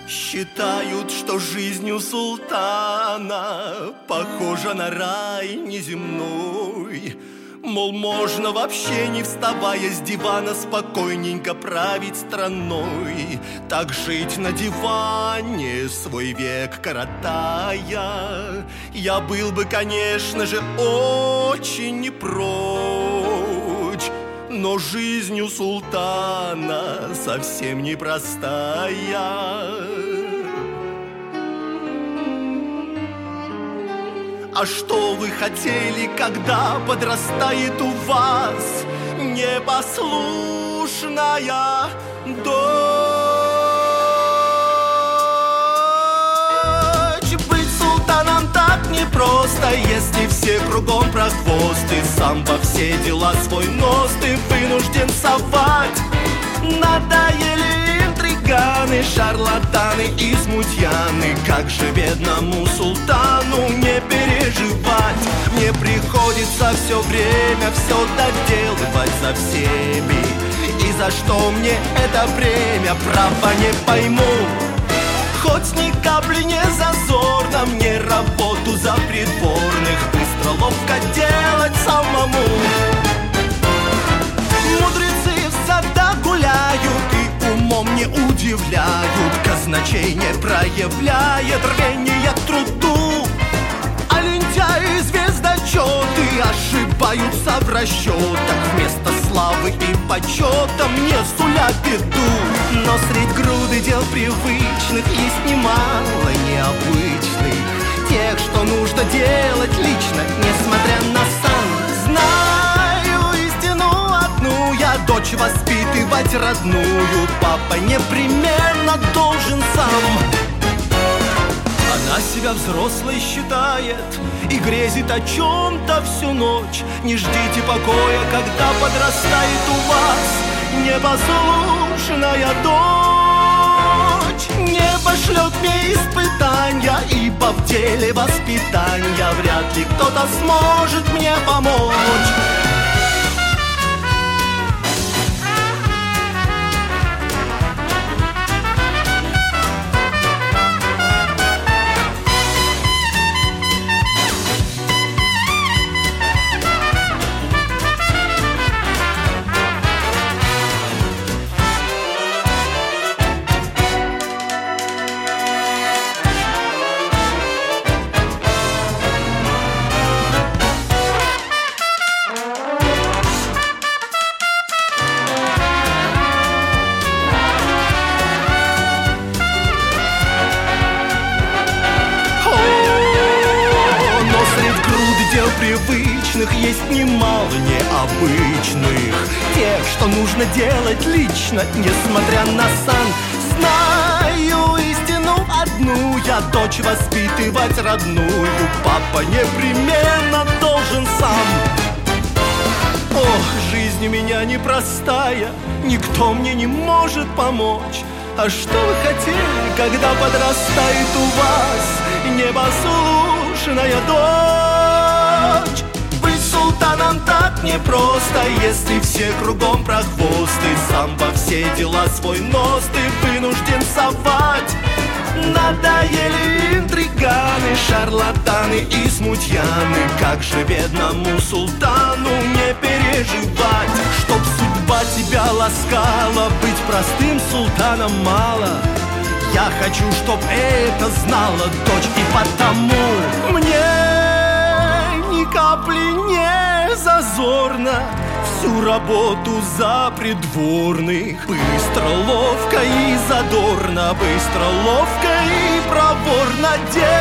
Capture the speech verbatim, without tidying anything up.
Считают, что жизнь у султана похожа на рай неземной. Мол, можно вообще не вставая с дивана спокойненько править страной. Так жить на диване, свой век коротая, я был бы, конечно же, очень не прочь. Но жизнь у султана совсем непростая. А что вы хотели, когда подрастает у вас непослушная дочь? Быть султаном так непросто, если все кругом прохвосты. Сам во все дела свой нос ты вынужден совать. Надоели интриганы, шарлатаны и смутьяны. Как же бедному султану не переживать? Мне приходится все время все доделывать за всеми. И за что мне это время, право не пойму. Хоть ни капли не зазорно мне работу за придворных быстро, ловко делать самому. Мудрецы в садах гуляют и умом не удивляют, казначей не проявляет рвения к труду. А лентяи звездочеты ошибаются в расчетах, вместо славы и почета мне сулят беду. Но средь груды дел привычных есть немало необычных, тех, что нужно делать лично, несмотря на сан. Знаю истину одну, я дочь воспитывать родную, папа непременно должен сам. Она себя взрослой считает и грезит о чем-то всю ночь. Не ждите покоя, когда подрастает у вас непослушная дочь. Небо шлет мне испытания, ибо в деле воспитания вряд ли кто-то сможет мне помочь. Привычных есть немало необычных, тех, что нужно делать лично, несмотря на сан. Знаю истину одну, я дочь воспитывать родную, папа непременно должен сам. Ох, жизнь у меня непростая, никто мне не может помочь. А что вы хотели, когда подрастает у вас непослушная дочь? Быть султаном так непросто, если все кругом прохвосты. Сам во все дела свой нос ты вынужден совать. Надоели интриганы, шарлатаны и смутьяны. Как же бедному султану не переживать? Чтоб судьба тебя ласкала, быть простым султаном мало. Я хочу, чтоб это знала дочь, и потому мне ни капли не зазорно всю работу за придворных быстро, ловко и задорно, быстро, ловко и проворно делать.